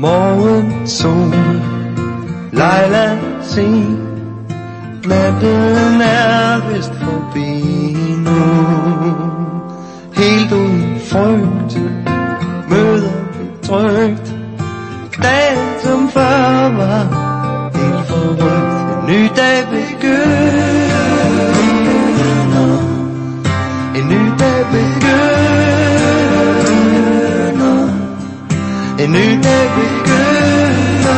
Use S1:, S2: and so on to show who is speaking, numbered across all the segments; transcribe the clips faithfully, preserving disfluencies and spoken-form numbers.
S1: morgensol, Leila, se, natten er vist forbi nu. Helt uden frygt, møder vi trygt, dagen som før var helt forrygt. En ny dag begynder, en ny dag begynder, en ny dag begynder,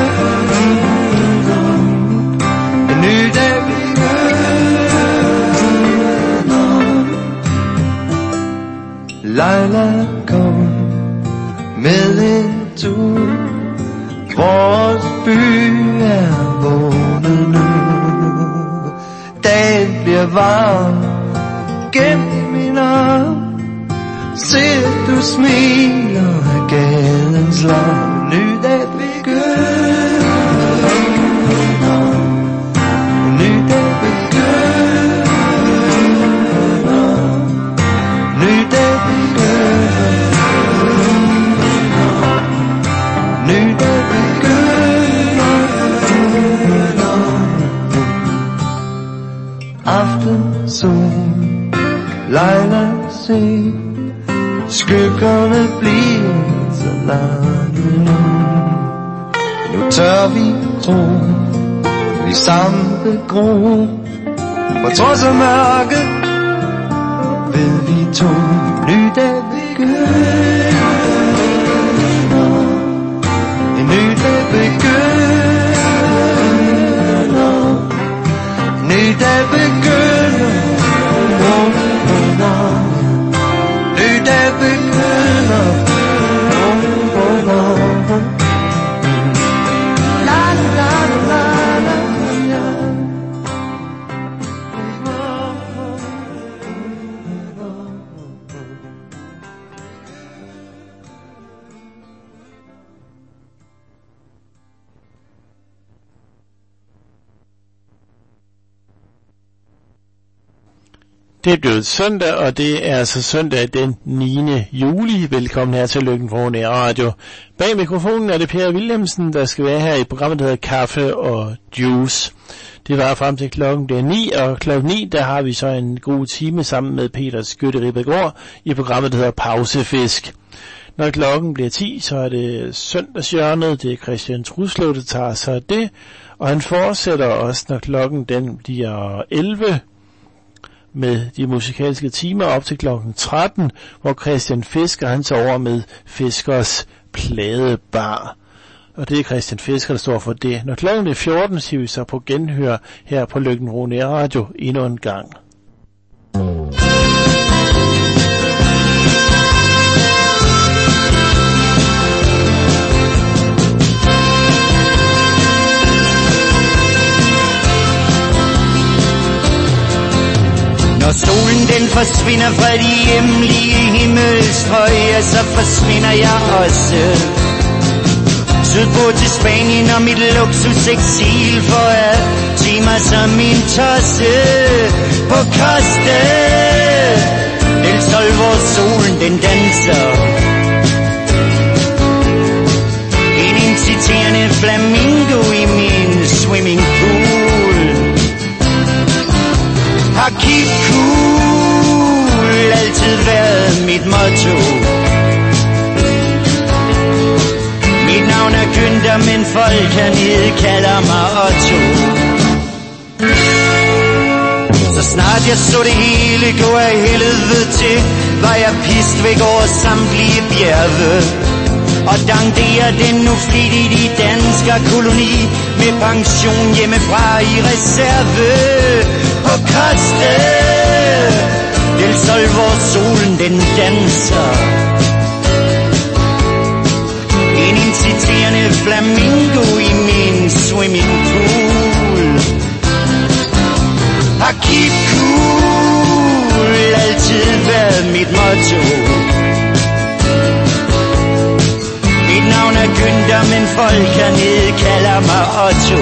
S1: en ny dag begynder. Leila, kom med en tur, vores by er vågnet nu. Dagen bliver varm gennem min arm, ser du smiler af gadens larm. Ny dag begynder, ny dag begynder, ny dag begynder, ny dag begynder. Aftensol, Leila, se, skyggerne bliver så lange nu. Nu tør vi tro, vi sammen vil gro, for trods af mørket ved vi to. Ny dag begynder, en ny dag begynder, ny dag begynder, oh, oh, oh. Ny dag begynder, oh, oh, oh. La la la la la.
S2: Det er blevet søndag, og det er altså søndag den niende juli. Velkommen her til Lykken for Nær Radio. Bag mikrofonen er det Per Wilhelmsen, der skal være her i programmet, der hedder Kaffe og Juice. Det var frem til klokken bliver ni, og klokken ni, der har vi så en god time sammen med Peter Skytte Ribbegård i programmet, der hedder Pausefisk. Når klokken bliver ti, så er det søndagshjørnet. Det er Christian Truslev, der tager sig af det, og han fortsætter også, når klokken den bliver elleve, med de musikalske timer op til klokken tretten, hvor Christian Fisker han tager over med Fiskers Pladebar. Og det er Christian Fisker, der står for det. Når klokken er fjorten, siger vi så på genhør her på Lykken for Nær Radio endnu en gang.
S3: Når solen den forsvinder fra de hjemlige himmelstrøg, så forsvinder jeg også sydpå til Spanien og mit luksuseksil for at tage mig som en tosse på Costa del Sol, hvor solen den danser. En inciterende flamingo i min swimmingpool. Har keep cool altid været mit motto. Mit navn er Günther, men folk hernede kalder mig Otto. Så snart jeg så det hele gå af helvede til, var jeg pist væk over samtlige bjerge og danderer den nu flittigt i dansker koloni med pension hjemmefra i reserve på Costa del Sol, hvor solen den danser. En inciterende flamingo i min swimmingpool. Har keep cool altid været mit motto. Mit navn er Günther, men folk hernede kalder mig Otto.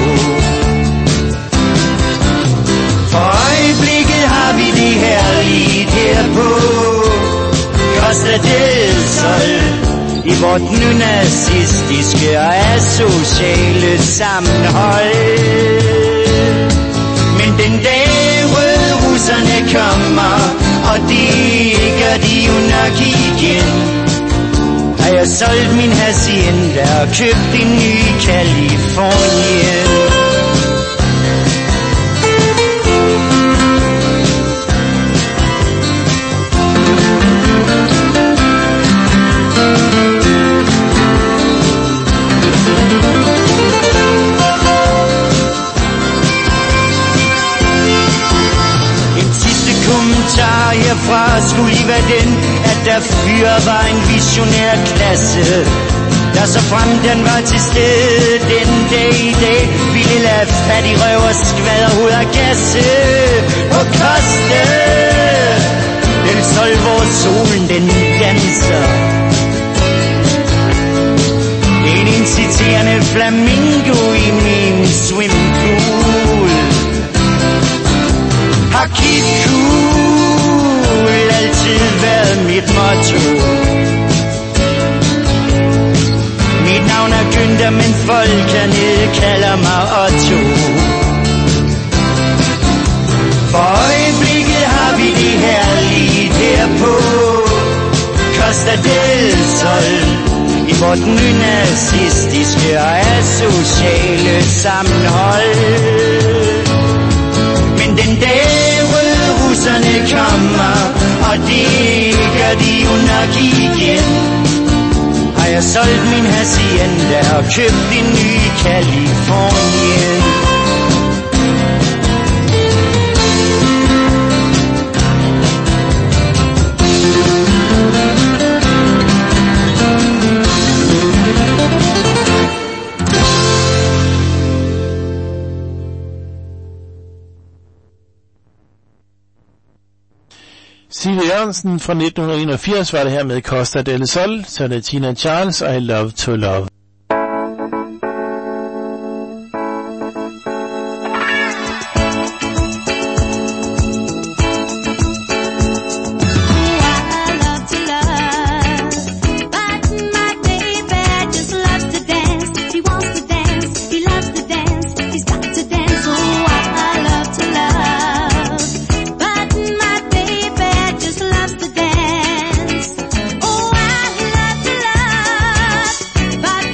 S3: For øjeblikket har vi det herligt her på Costa del Sol. I vores vort nu nazistiske og asociale sammenhold. Men den dag rødrusserne kommer, og det gør de jo nok igen, har jeg solgt min hacienda og købt en ny Californien. Herfra skulle lige være den, at der fyre var en visionær klasse, der så frem den var til stede den dag i dag, ville lade fattig røv og skvaderhoved og gasse og koste. Den sol, hvor solen den danser, en inciterende flamingo i min swimmingpool. Har kid cool altid været mit motto. Mit navn er Günther, men folk hernede kalder mig Otto. For øjeblikket har vi det herligt her på Costa del Sol, i vort nynazistiske og asociale sammenhold. Men den dag rødrusserne kommer, og det gør de jo nok igen, har jeg solgt min hacienda og købt en ny Californien.
S2: Sive Jørgensen fra nitten enogfirs var det her med Costa del Sol, så det er Tina Charles, I Love to Love.
S4: But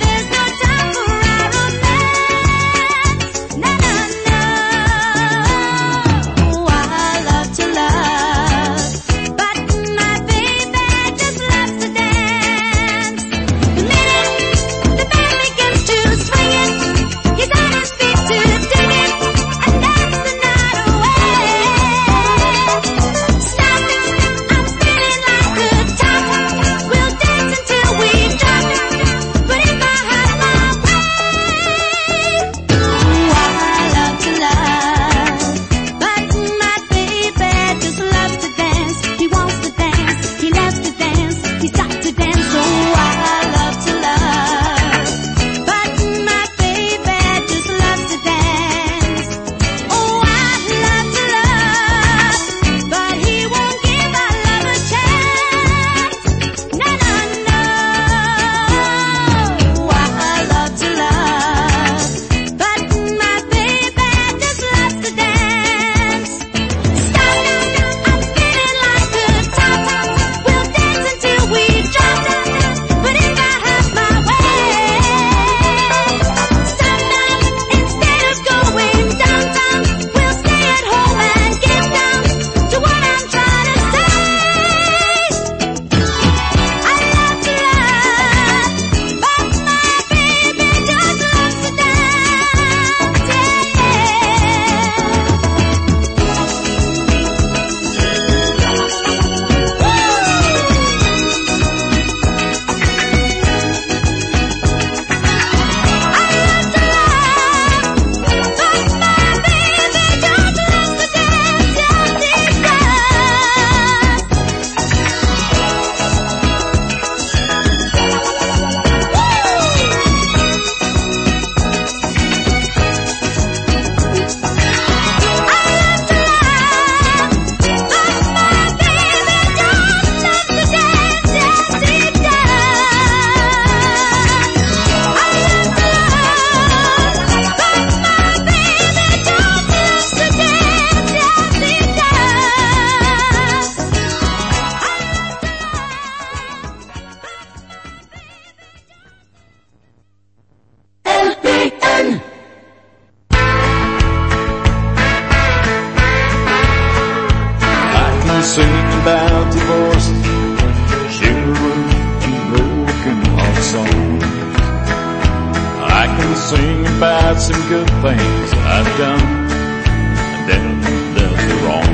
S4: got some good things I've done, and then there's the wrong.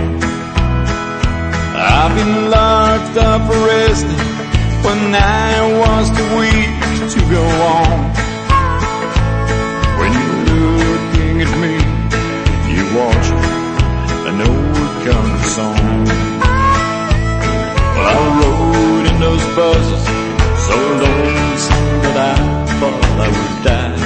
S4: I've been locked up, arrested, when I was too weak to go on. When you're looking at me, you're watching an old country song. Well, I rode in those buses, so lonesome that I thought I would die.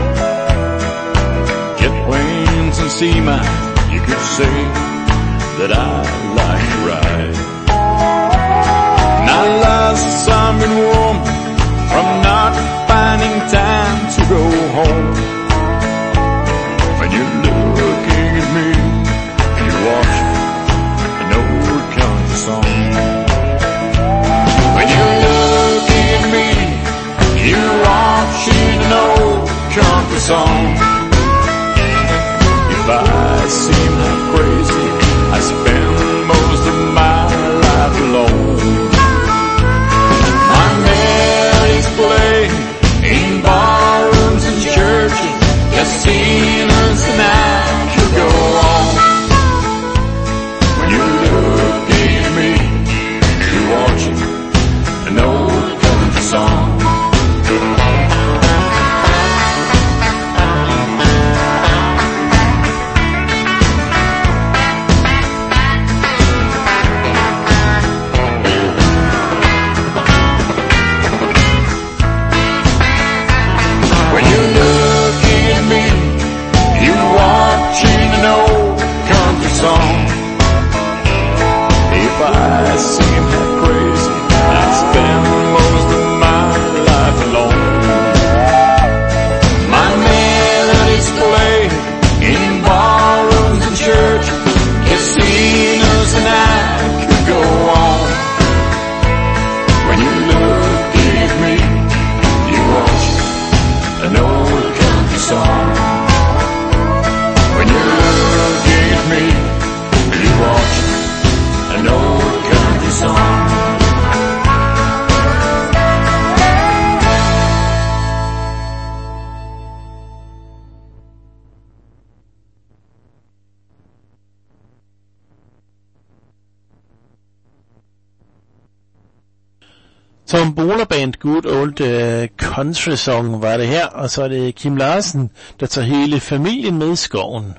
S4: Jet planes and sea mines, you could say that I like to ride. And I lost some in warm from not finding time to go home. When you're looking at me, you're watching an old country song. When you're looking at me, you're watching an old country song. If I seem half crazy, I spend most of my life alone. My melodies play in barrooms and churches, casinos, and I could go on. When you're looking at me, you're watching an old country song. When you're looking at me, you're watching an old country song. If I seem half crazy, I spend most of my life alone. My melodies play in barrooms and churches, casinos, and I could go on. When you're looking at me, you're watching an old country song. When you're looking at me, you're watching an old country song.
S2: Tombola Band, Good Old uh, Country Song var det her, og så er det Kim Larsen, der tager hele familien med i skoven.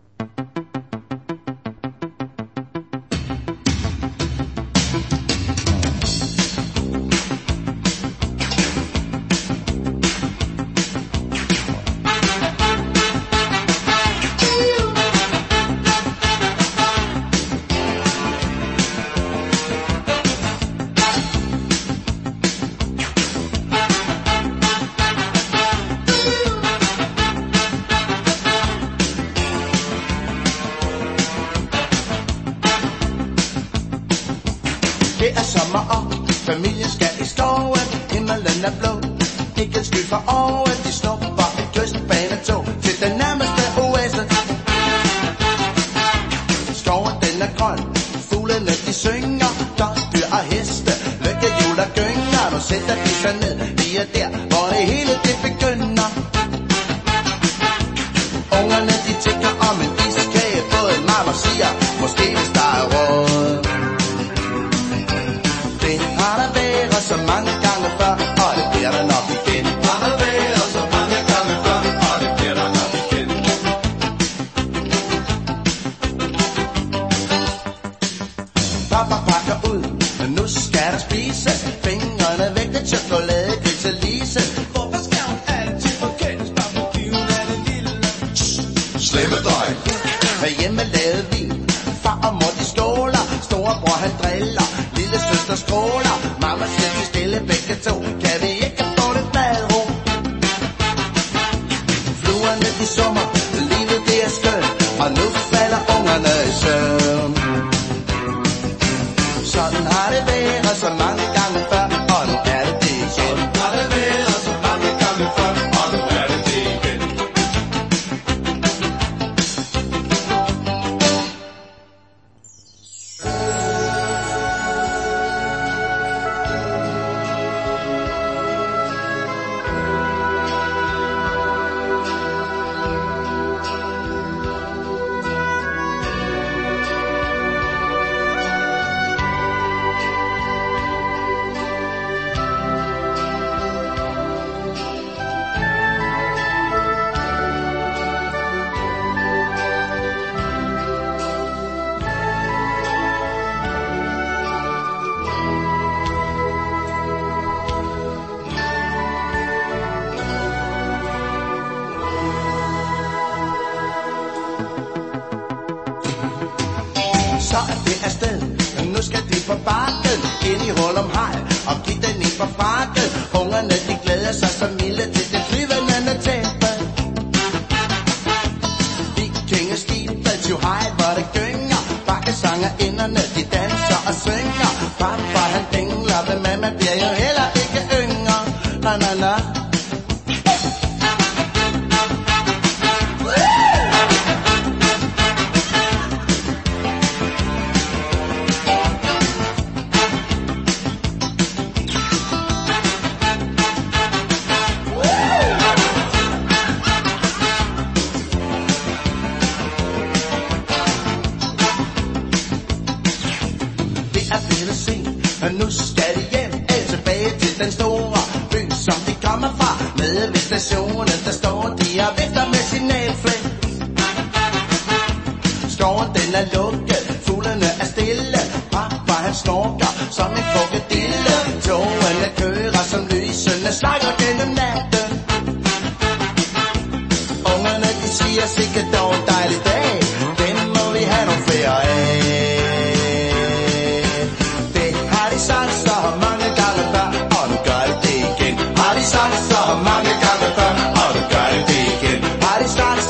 S5: Det er sommer, og familien skal i skoven. Himmelen er blå, ikke en sky for oven. De snupper et kystbanetog til den nærmeste oase. Skoven den er grøn, fuglene de synger. Der dyr og heste, lykkehjul og gynger. Nu sætter de sig ned, vi er der, hvor det hele det begynder. Ungerne de tænker om en iskage. Både mamma siger, måske hvis der er råd. Det har der været så mange gange før, og det bliver der nok igen. Har der været så mange gange før, og det bliver der nok igen. Papa pakker ud, men nu skal der spises. Fingrene væk, det chokolade, gris og lise. Hvorfor skal hun altid forkæles? Bare på given af det lille slemme drøg. Herhjemme lavede vi, far og mor de skåler. Storebror han driller, lille søster skråler. Mamma siger de stille begge to, kan vi ikke få det madro? Fluerne de summer, livet det er skønt, og nu falder ungerne i søvn. Sådan har det været så mange gange før, og nu er det det igen. Sådan har det været så mange gange før, og nu er det det igen. glæder sig som milde til det flyvende tæppe. Vikingeskibet til hej, hvor det gynger. Bakkesangerinderne, de danser og synger. Papa han dingler, men mamma bliver jo heller ikke yngre. Na na na. Nu skal de hjem, af tilbage til den store by, som de kommer fra. Med ved stationen, der står de og vifter med signalflag. Skoven den er lukket, fuglene er stille. Papa han snorker som en krokodille. Togene kører som lysene slakker gennem natten. Ungerne de siger sikkert dog en dejlig dag. Den må vi have nogle flere af. Sagt så mange gange før, og nu gør det det igen. Har de sagt så mange gange før, og nu gør det det igen. Har de sagt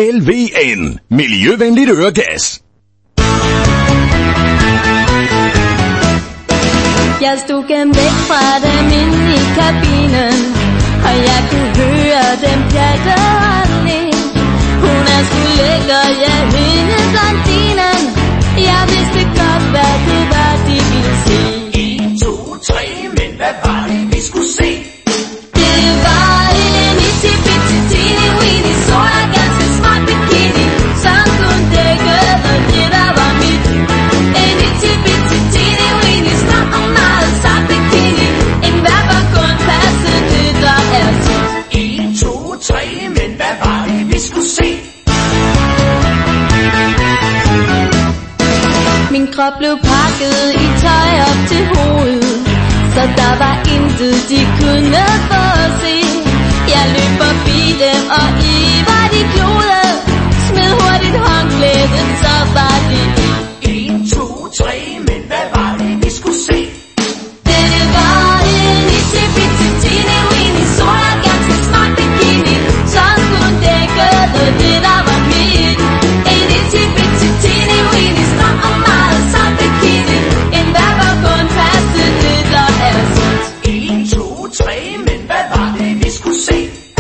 S6: L V N. Miljøvenligt øregas.
S7: Jeg stod gennem væk fra dem inde i kabinen, og jeg kunne høre dem pjatte holdning. Hun er sgu lækker, ja, hende blondinen. Jeg vidste godt, hvad det var, de ville se.
S3: En, to, tre, men hvad var det, vi skulle se?
S7: Det var en itty-bitty teeny weeny, sort og ganske smart bikini, som kunne dække det, der var mit. En itty-bitty teeny weeny, stram og meget sart bikini, en hver var kun passe det, der er sit.
S3: En, to, tre, men hvad var det, vi skulle se?
S7: Min krop blev pakket i tøj op til hovedet, så der var intet, de kunne få se. Jeg løb forbi dem, og i var de klode, smed hurtigt håndklæden, så var det
S3: en, to, tre, men hvad var det, vi skulle se?
S7: Det var en itty-bitty teeny weeny, sort og ganske smart bikini, som kunne dække det, der var mit. En itty-bitty teeny weeny, stram og meget sart bikini, en hver var kun passe det, der er sit.
S3: En, to, tre, men hvad var det, vi skulle se?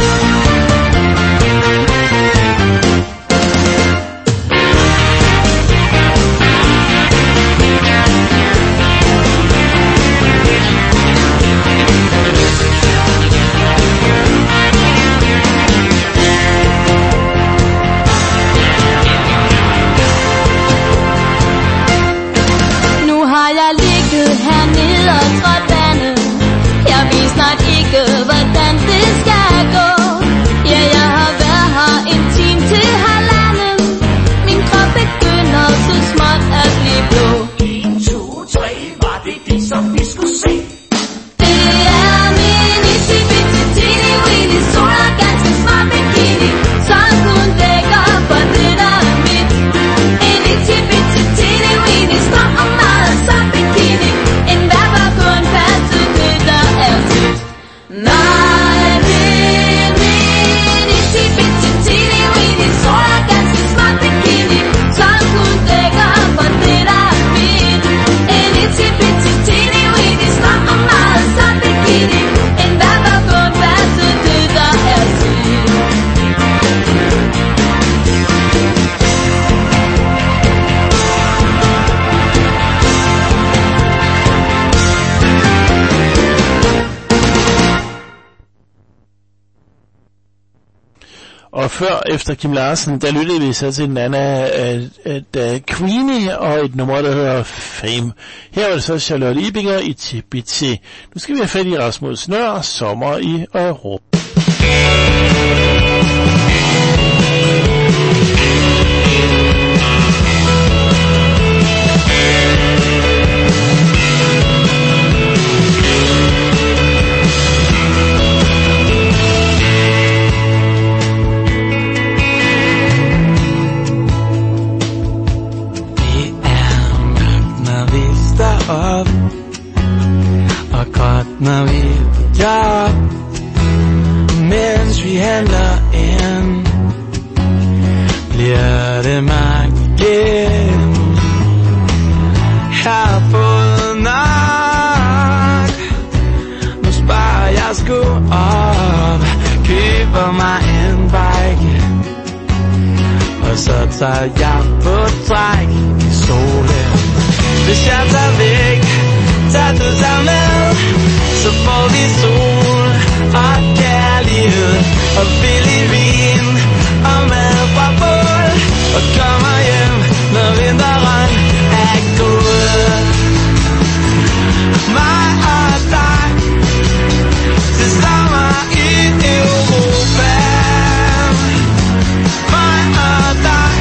S7: Nu har jeg ligget hernede og trådt vandet. Jeg ved snart ikke, hvordan det skal gå. Ja, jeg har været her en time til halvanden. Min krop begynder så småt at blive blå.
S3: En, to, tre, var det det, som vi skulle se?
S7: Det er min itty-bitty teeny weeny, sort og ganske smart bikini, som kun dækker for det, der er mit. En itty-bitty teeny weeny, stram og meget sart bikini, en hver var kun passe det, der er sit. Nej, det er min itty-bitty teeny weeny, sort og ganske smart bikini, som kun dækker for det, der er mit. En itty-bitty teeny weeny, stram og meget sart bikini, en hver var kun passe det, der er sit.
S2: Og før efter Kim Larsen, der lyttede vi så til den anden af, af, af Queenie og et nummer, der hedder Fame. Her var det så Charlotte Ibinger i T B T. Nu skal vi have fat i Rasmus Nøhr, Sommer i Europa.
S8: Op, og godt når vi er på job, mens vi handler ind, bliver det magt igen. Jeg har fået nok, nu sparer jeg sgu op, køber mig en bike, og så tager jeg på træk i solen. Hvis jeg tager væk, tager du sig med, så får vi sol og kærlighed og billig vin og mad fra bål, og kommer hjem, når vinteren er gået. Mig og dig til sommer i Europa. Mig og dig.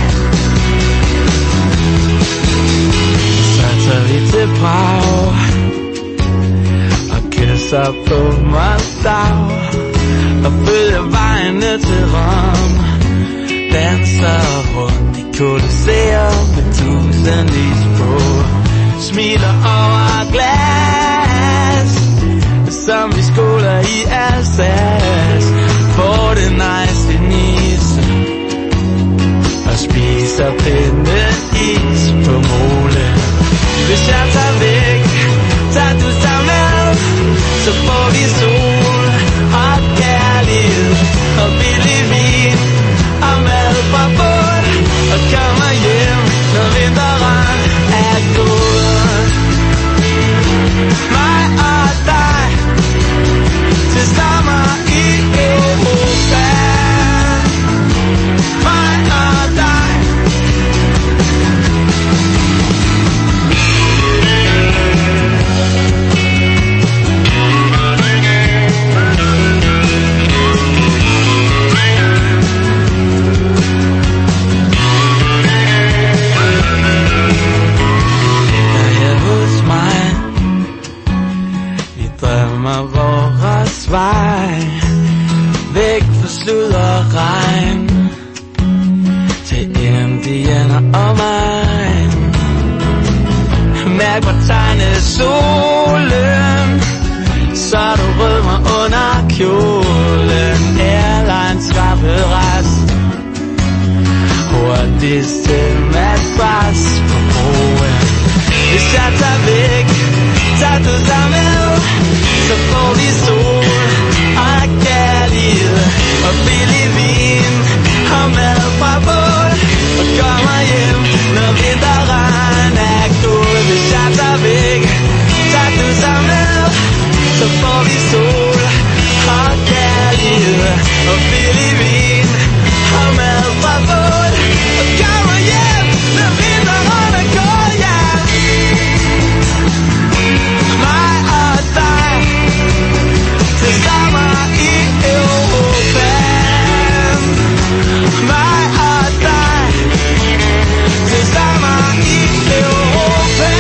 S8: Så vi til Prag og kysser på Moskva og følger vejen ned til Rom, danser rundt i Colosseum med tusindvis på, smiler over glas, som vi skoler i Alsace, får det nice i Nice, til med pres på broen. Hvis jeg tager væk, tager du dig med, så får vi sol og kærlighed og billig vin og mad fra bål og kommer hjem, når vinteren er gået. Hvis jeg tager væk, tager du dig med, så får vi sol og kærlighed og billig vin og mad fra bål og kommer hjem, når vinteren er gået, ja. Mig og dig til sommer i Europa. Mig og dig til sommer i Europa.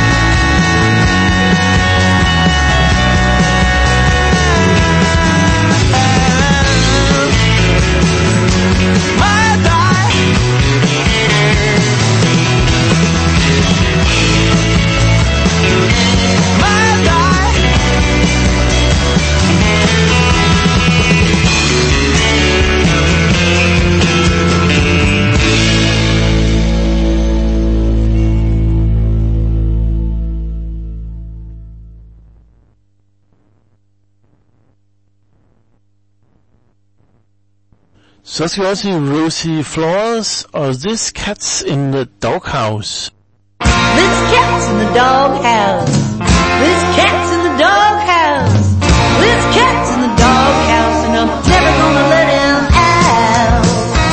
S2: Så skal vi også sige Rosie Flores og This Cat's in the Doghouse.
S7: This cat's in the doghouse. This cat's in the doghouse. This cat's in the doghouse, and I'm never gonna let him out.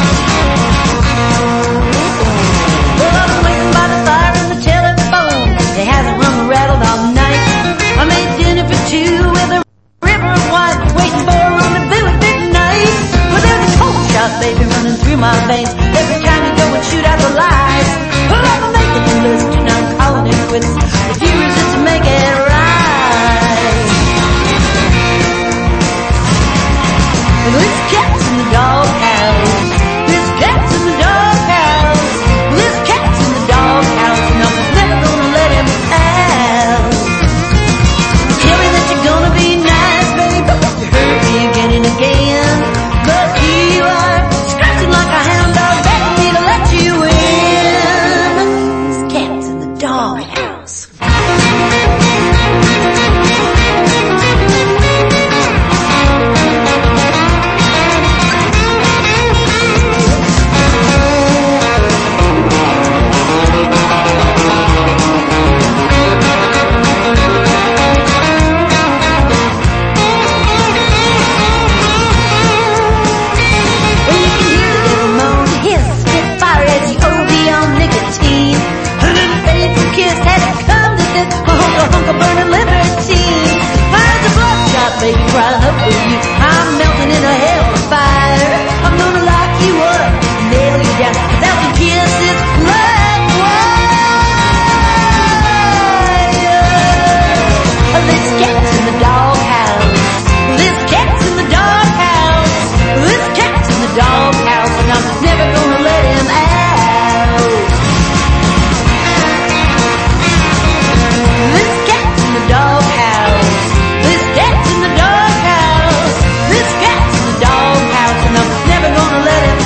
S7: Well, I've been waiting by the fire and the telephone. It hasn't rung or rattled all night. I made dinner for two with a river of wine, waiting for a rendezvous at midnight. Well, there's a cold shot, baby, running through my veins every time you go and shoot out the lights. Well, I'm making a list and I'm calling it quits. If you resist to make it right. This cat's in the doghouse. This cat's in the doghouse. This cat's in the doghouse, and I'm never gonna let him out. Tell me that you're gonna be nice, baby, but you hurt me again and again. But you are scratching like a hound dog, begging me to let you in. This cat's in the doghouse. Well, you can hear the devil moan, hiss, spit fire as you O D on nicotine. And a faithful kiss had to come to this, my hunk of hunk of burning libertine. Fire's a bloodshot, baby, crying up for you. I'm melting in a hell of fire. I'm gonna lock you up, nail you down, a thousand kisses, black wire. This cat's in the doghouse. This cat's in the doghouse. This cat's in the doghouse, and I'm never gonna let him out. This cat's in the doghouse. This cat's in the doghouse. This cat's in the doghouse, and I'm never gonna let him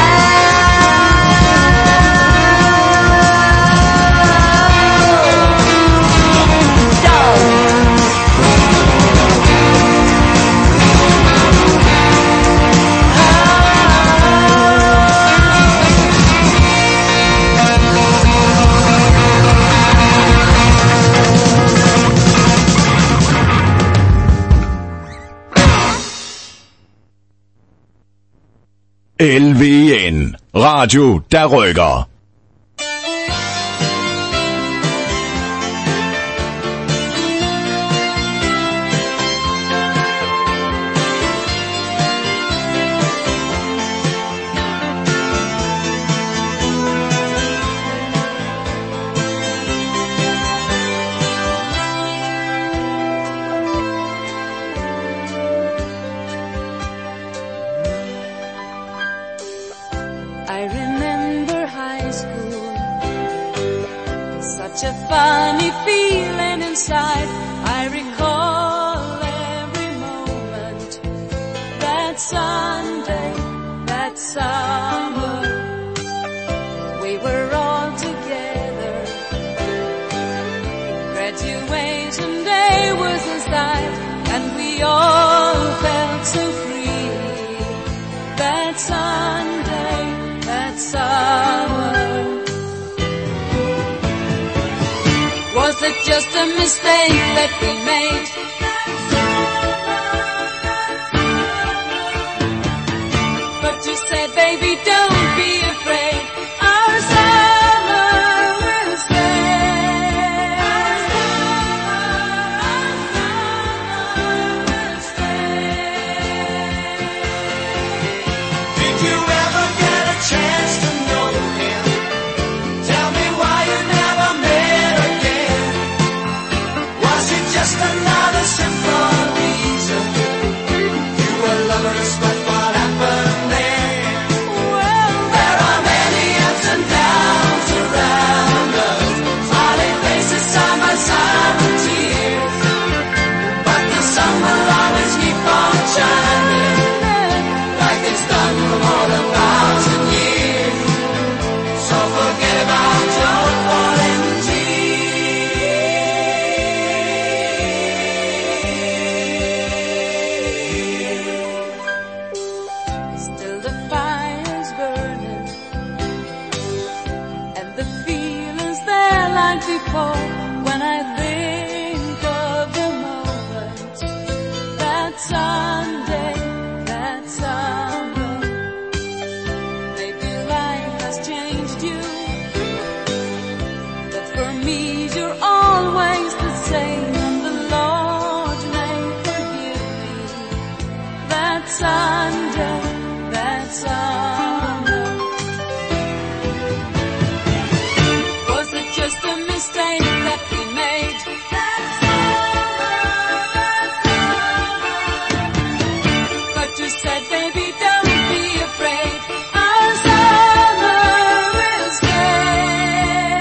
S7: out. Dog.
S6: L V N. Radio, der rykker.
S9: I remember high school. Such a funny feeling inside. I recall every moment. That Sunday, that summer, we all felt so free. That Sunday, that summer. Was it just a mistake that we made? But you said, baby, don't be afraid. Our summer will stay. Our summer will stay.
S5: Did you ever get a chance to know him? Tell me why you never met again. Was it just another simple reason? You were lovers, but what happened then?
S9: Well,
S5: There are many ups and downs around us, smiling faces side by side with tears. But the sun will always keep on shining, like it's done for more than a thousand years. So forget about your falling
S9: still the fire's burning, and the feeling's there like before. When I think of the moment, that Sunday, that summer, maybe life has changed you, but for me you're always the same, and the Lord may forgive me. That Sunday, that summer. Was it just a mistake that we made? That summer, that summer. But you said, baby, don't be afraid. Our summer will stay.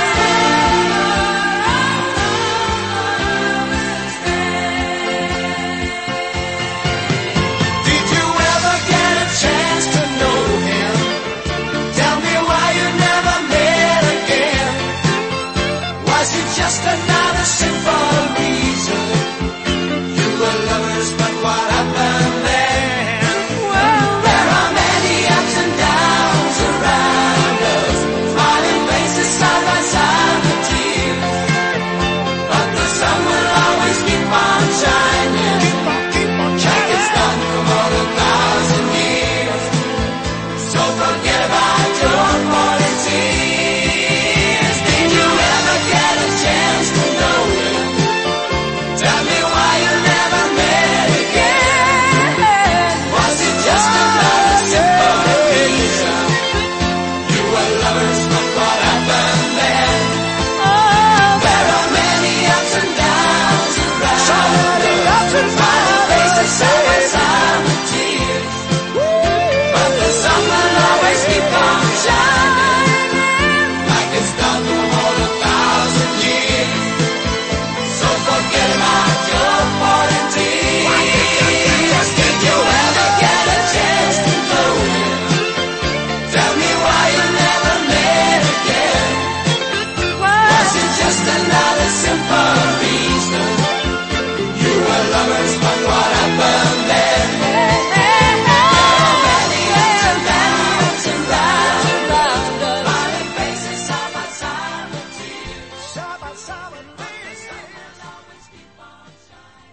S5: Did you ever get a chance to know him? Tell me why you never met again. Was it just another simple reason? You were lovers, but what happened then?
S9: Well,
S5: There are many ups and downs around us, smiling faces side by side with tears. But the sun will always keep on shining, like it's done for more than a thousand years. So forget about your falling tears. Did you ever get a chance to know him? Tell me why you never met again. Was it just another simple reason? You were lovers, but what happened then? There are many ups and downs around us, smiling faces side by side with tears. But the sun will always keep on shining, like it's done for more than a thousand years. So forget about your falling tears. Did you ever get a chance to know him? Tell me why you never met again. Was it just another simple reason? You were lovers, but what happened then? Many ups and downs around us, smiling faces side by side with tears. Side by side with tears. Always keep on shining.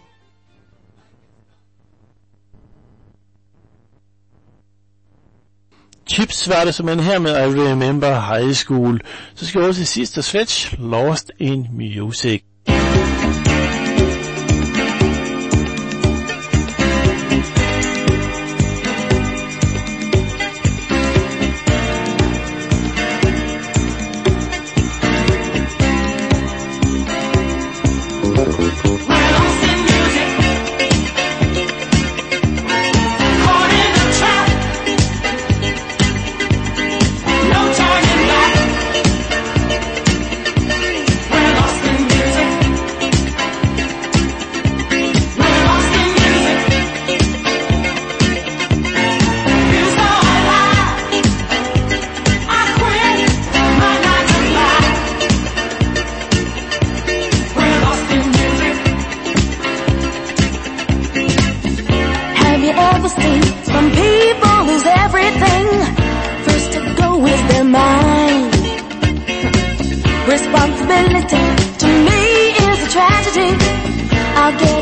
S2: Chips var det simpelthen her med I Remember High School. Så skal vi også til Sister Sledge, Lost in Music.
S5: No turning back. We're lost in music.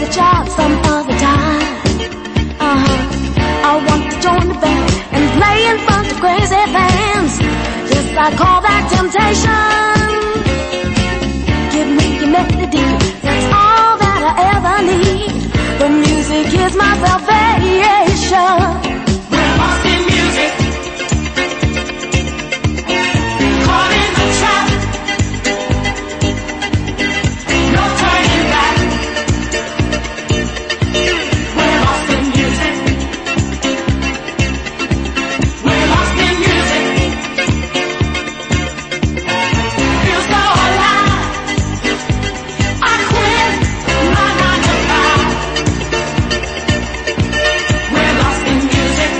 S7: reach out some other time. Uh-huh. I want to join the band and play in front of crazy fans. Yes, I call that temptation. Give me your melody, that's all that I ever need. The music is my salvation.
S10: We're lost in music, caught in the trap. No turning back. We're lost in music. We're lost in music. Feels so alive. I quit my nine to five. We're lost in music.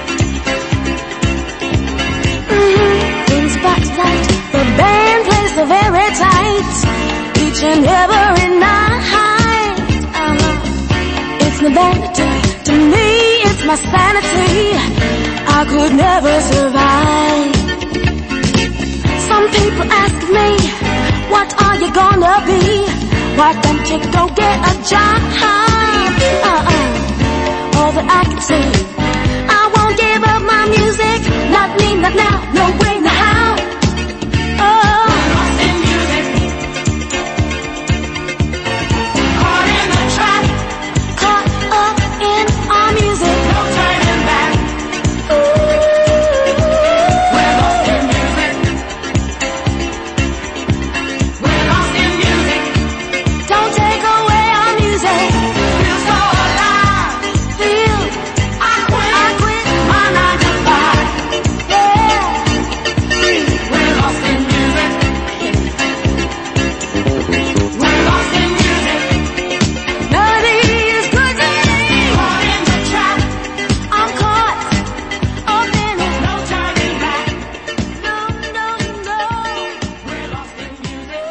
S7: Mm-hmm. Brings back to light. The band plays so very tight. Each and every night. Uh-huh. It's my vanity. To me, it's my sanity. I could never survive. Some people ask me, what are you gonna be? Why don't you go get a job? Uh-uh. All that I can say, I won't give up my music. Not me, not now, no way, no how. Oh.
S10: Lost in music, caught in the trap.
S7: Caught up in our music.
S10: No turning back. We're lost in music. We're lost in music.
S7: Don't take away our music.
S10: Feel so alive.
S7: Feel
S10: I quit.
S7: I quit.
S10: My nine to five.
S7: Yeah.
S10: We're lost in music. We're lost in music.
S7: Melody is good to me.
S10: Caught in the trap.
S7: I'm caught up in it.
S10: No turning back.
S7: No, no, no.
S10: We're lost in music.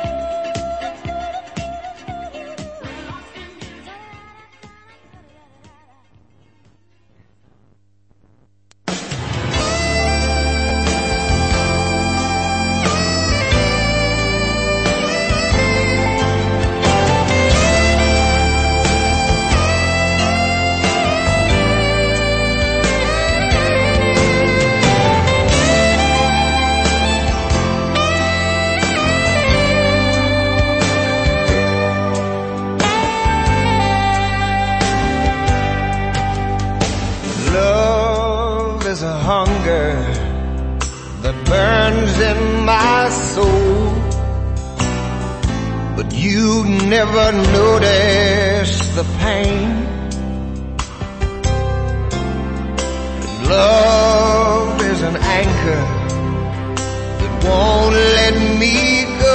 S1: Love is a hunger that burns in my soul, but you never notice the pain. Love is an anchor that won't let me go.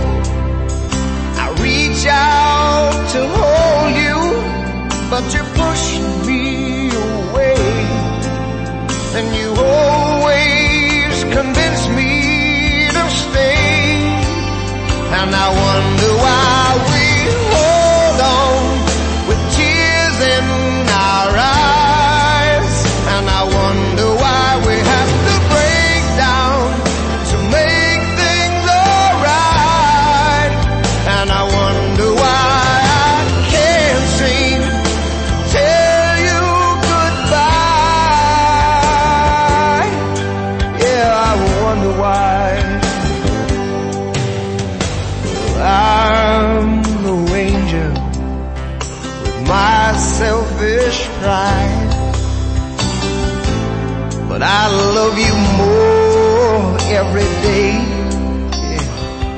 S1: I reach out to hold you, but you push me away, and you always convince me to stay. And I wonder why we hold on with tears in our eyes. And I wonder why we have to break down to make things alright. And I wonder why I can't seem to tell you goodbye. Yeah, I wonder why. I'm the ranger with my selfish pride, but I love you more every day. Yeah.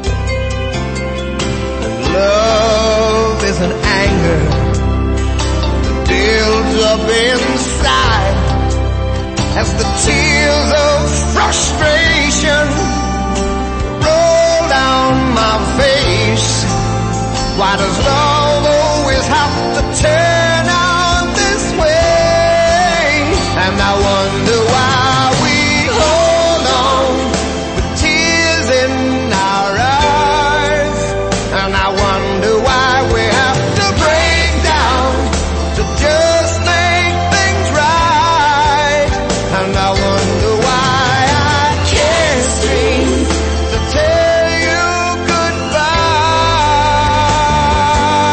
S1: And love is an anger that builds up inside as the tears of frustration roll down my face. Why does love always have to turn out this way? And I wonder why we hold on with tears in our eyes. And I wonder why we have to break down to just make things right. And I wonder why I can't seem to tell you goodbye.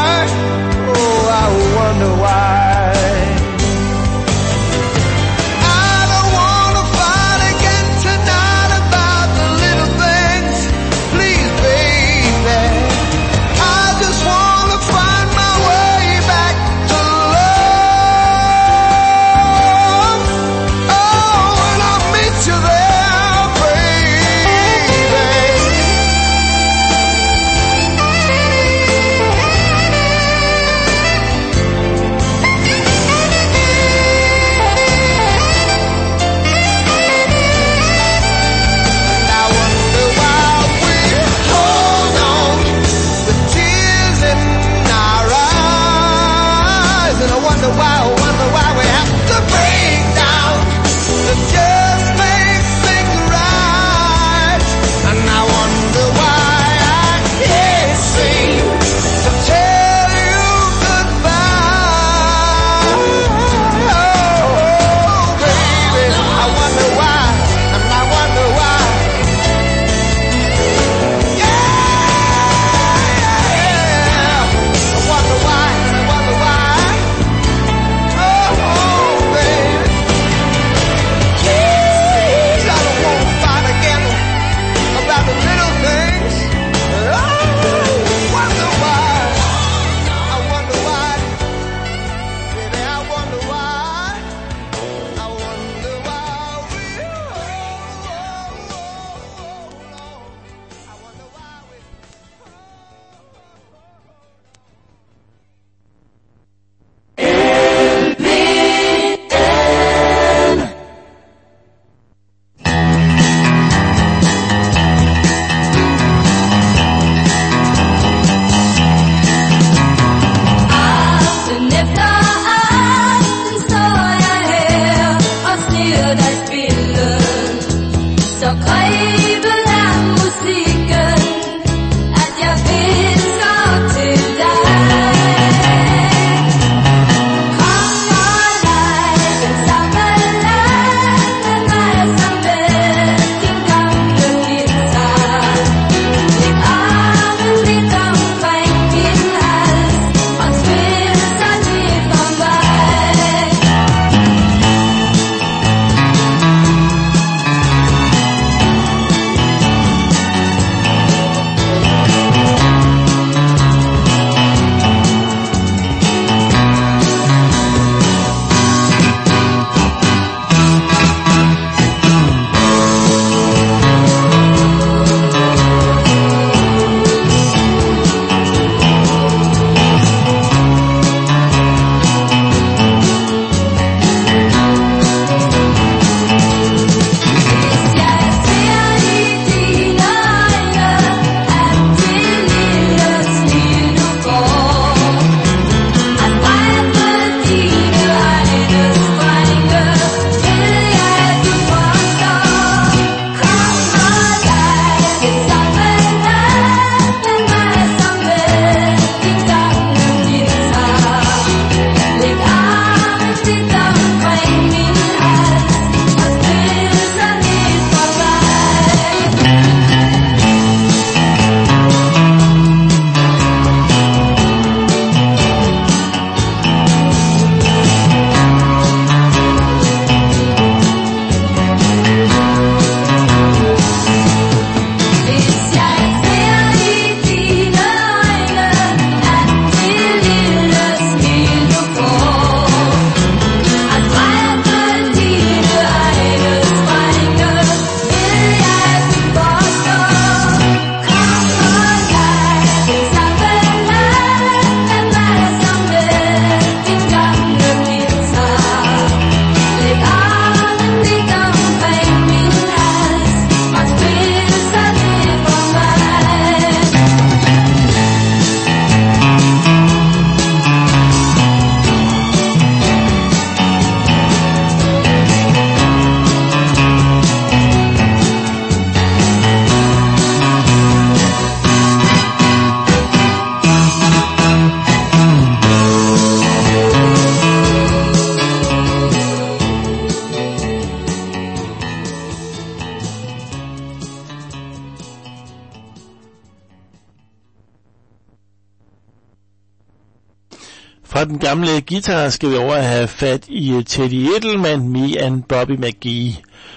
S2: Fra den gamle guitar skal vi over at have fat i Teddy Edelman, Me and Bobby McGee.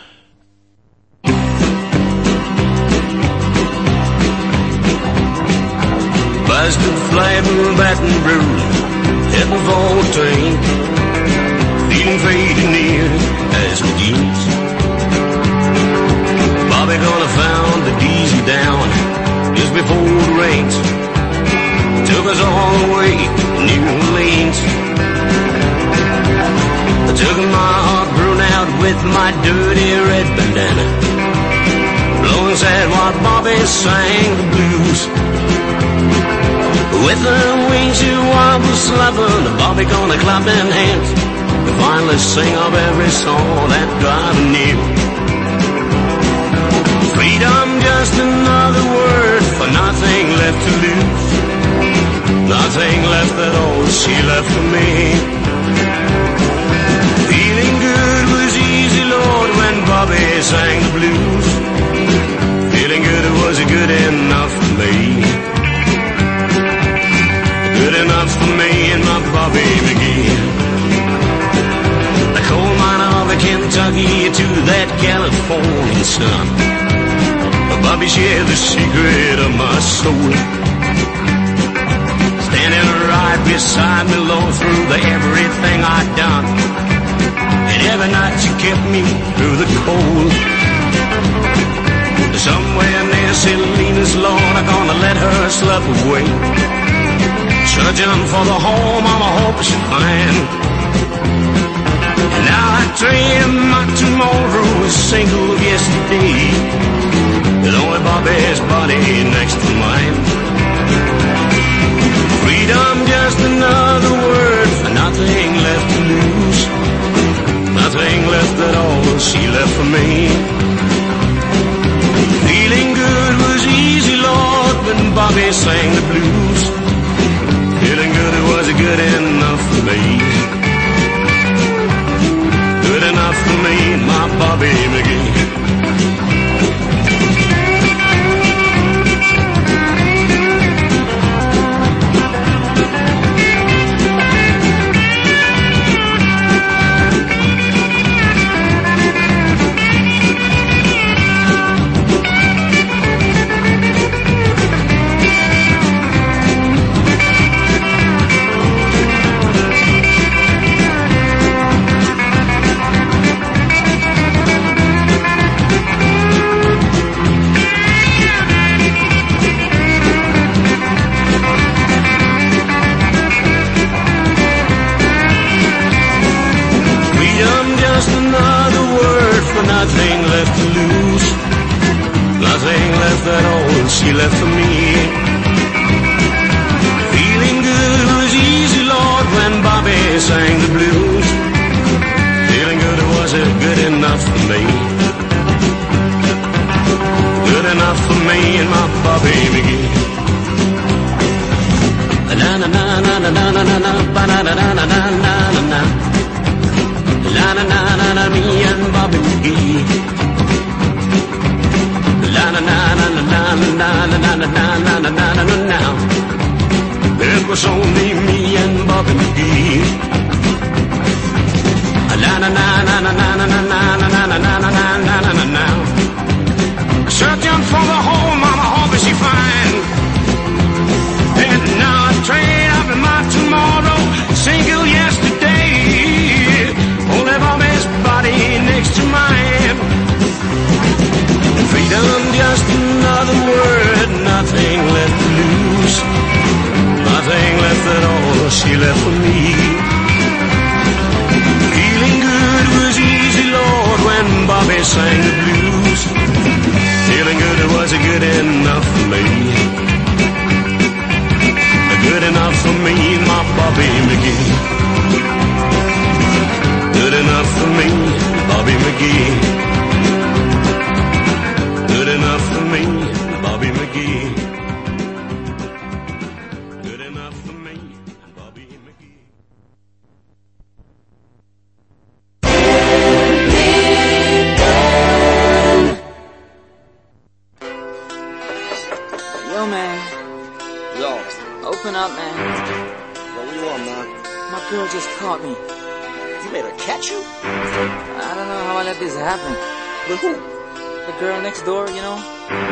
S11: Busted flat in Baton Rouge, heading for a train, feeling faded near as we jeans. Bobby gonna found the diesel down just before the rains took us all the way to New Orleans. I took my heart grown out with my dirty red bandana, blowing sad while Bobby sang the blues. With the windshield wobble slapping, Bobby gonna clap in hands to finally sing of every song that driving near. Freedom, just another word for nothing left to lose. Nothing left at all she left for me. Feeling good was easy, Lord, when Bobby sang the blues. Feeling good was good enough for me. Good enough for me and my Bobby McGee. The coal mine of Kentucky to that Californian sun. Bobby shared the secret of my soul. Standing right beside me, Lord, through the everything I'd done. And every night she kept me through the cold. Somewhere near Selena's, Lord, I'm gonna let her slip away. Searching for the home I'm a hope she'll find. And now I trade my tomorrow is single of yesterday. With only Bobby's body next to mine. Freedom, just another word for nothing left to lose. Nothing left at all she left for me. Feeling good was easy, Lord, when Bobby sang the blues. Feeling good, it was good enough for me. Good enough for me, my Bobby McGee. Nothing left to lose. Nothing left at all she left for me. Feeling good was easy, Lord, when Bobby sang the blues. Feeling good was it good enough for me. Good enough for me and my Bobby McGee. Na na na na na na na na na na na na na na na na. La na na na na, me and Bobby McGee. La na na na na na na na na na na na na na na na. It was only me and Bobby McGee. La na na na na na na na na na na na na na na na na. Searching for the home I'm hoping she find. And now I trade up in my tomorrow, single yesterday. Only Bobby's body next to mine. Freedom, just another word. Nothing left to lose. Nothing left at all she left for me. Feeling good was easy, Lord, when Bobby sang the blues. Feeling good was good enough for me. Good enough for me, my Bobby McGee. Good enough for me, Bobby McGee. Good enough for me, Bobby McGee. Good enough for me, Bobby McGee.
S12: Yo, man.
S13: Yo.
S12: Open up, man.
S13: Yo, what you want, man?
S12: My girl just caught me.
S13: You made her catch you?
S12: I don't know how I let this happen.
S13: With who?
S12: The girl next door, you know?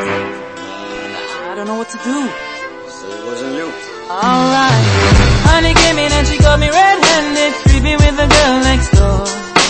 S12: I don't know what to do.
S13: So it wasn't you.
S9: Alright. Honey came in and she got me red-handed, creepy with the girl next door.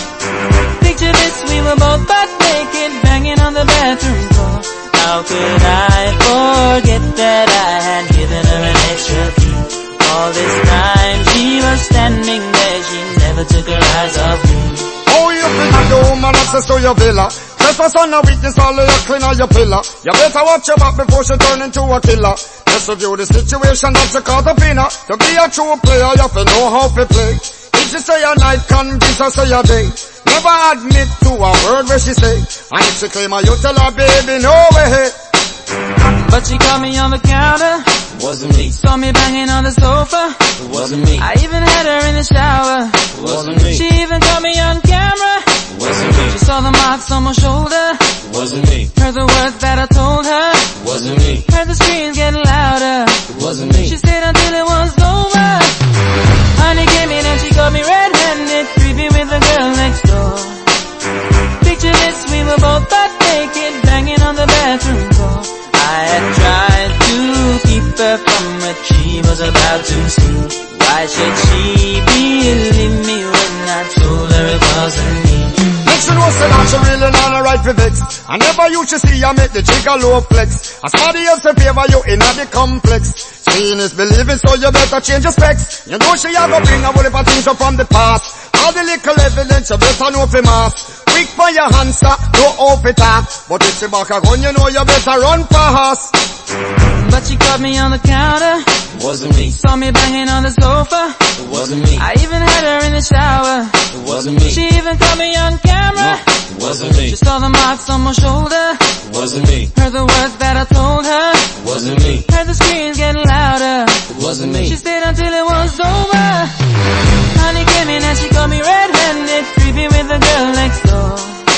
S9: Picture this, we were both butt naked, banging on the bathroom floor. How could I forget that I had given her an extra key? All this time she was standing there, she never took her eyes off me.
S14: Oh, you think you do, man, access to your villa. Trespass on a weakness, all of your clean on your pillar. You better watch your back before she turn into a killer. Just review the situation that you caught up in her. To be a true player, you have to know how to play. If she say a night, convince her say a day. Never admit to a word where she say. And if she claim her, you tell her, baby, no way.
S9: But she caught me on the counter.
S12: Wasn't me.
S9: Saw me banging on the sofa.
S12: Wasn't me.
S9: I even had her in the shower.
S12: Wasn't me.
S9: She even caught me on camera.
S12: Wasn't me.
S9: She saw the marks on my shoulder.
S12: Wasn't me.
S9: Heard the words that I told her.
S12: Wasn't me.
S9: Heard the screams getting louder.
S12: Wasn't me.
S9: She stayed until it was over. Honey came in and she got me red-handed, creepy with the girl next door. Picture this, we were both butt naked, banging on the bathroom floor. I had tried to keep her from what she was about to see. Why should she believe me when I told her it wasn't me?
S14: Make she know say that she really not a right for vex. I never used to see her make the jigger low flex. As somebody else in favor you in the complex. Seeing is believing, so you better change your specs. You know she a go bring a whole heap of things up from the past. All the little evidence you better know for mass. Quick for your answer, no off it up. But if she back a gun, you know you better run fast.
S9: But she caught me on the counter.
S12: Wasn't me.
S9: Saw me banging on the sofa.
S12: It wasn't me.
S9: I even had her in the shower.
S12: It wasn't me.
S9: She even caught me on camera.
S12: No, it wasn't me.
S9: She saw the marks on my shoulder.
S12: It wasn't me.
S9: Heard the words that I told her.
S12: It wasn't me.
S9: Heard the screams getting louder.
S12: It wasn't me.
S9: She stayed until it was over. Honey came in and she got me red-handed, creepy with the girl next door.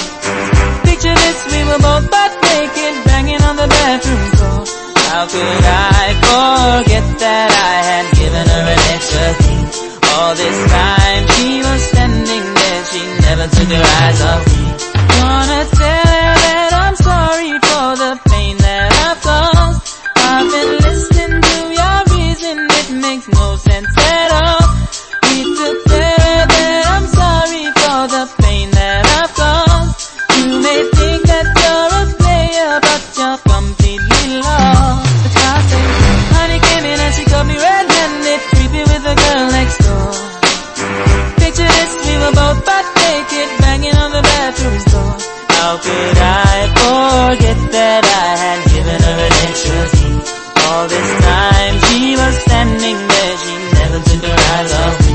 S9: Picture this, we were both butt naked, banging on the bathroom floor. How could I forget that I had given her an extra key? All this time she was standing there, she never took her eyes off me. Gonna tell her that I'm sorry for the pain that I've caused. I've been listening to your reason, it makes no sense at all. Need to tell her that I'm sorry for the pain that I've caused. You may think that you're a player, but you're completely lost. That's why I say, honey came in and she got me red-handed, creepy with the girl next door. Picture this, we were both butt naked, banging on the bathroom floor. How could I forget that I had given her an extra key? All this time she was standing there, she never took her eyes off me.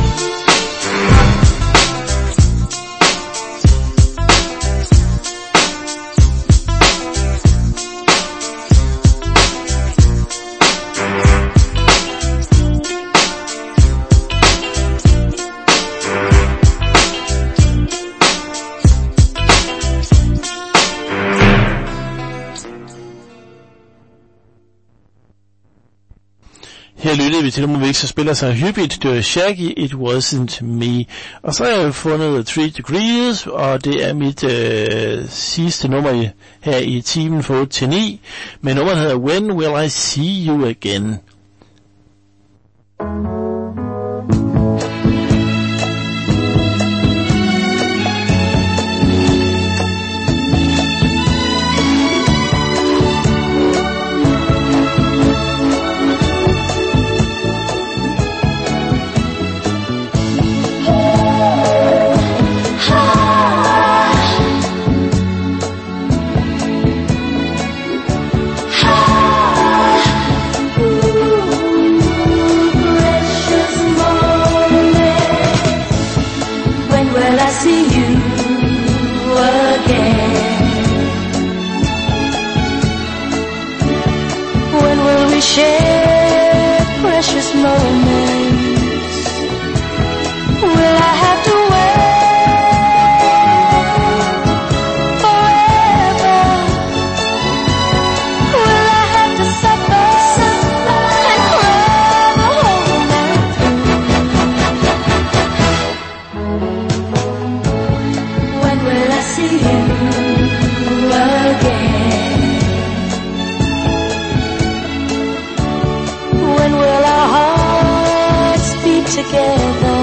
S2: Her lyttede vi til nummer væk, så spiller sig hyppigt. Det var Shaggy, It Wasn't Me. Og så har jeg fundet Three Degrees, og det er mit øh, sidste nummer i, her i timen fra otte til ni. Men nummeret hedder When Will I See You Again?
S7: Share precious moments. Will I have to wait forever? Will I have to suffer and cry the whole night through? together.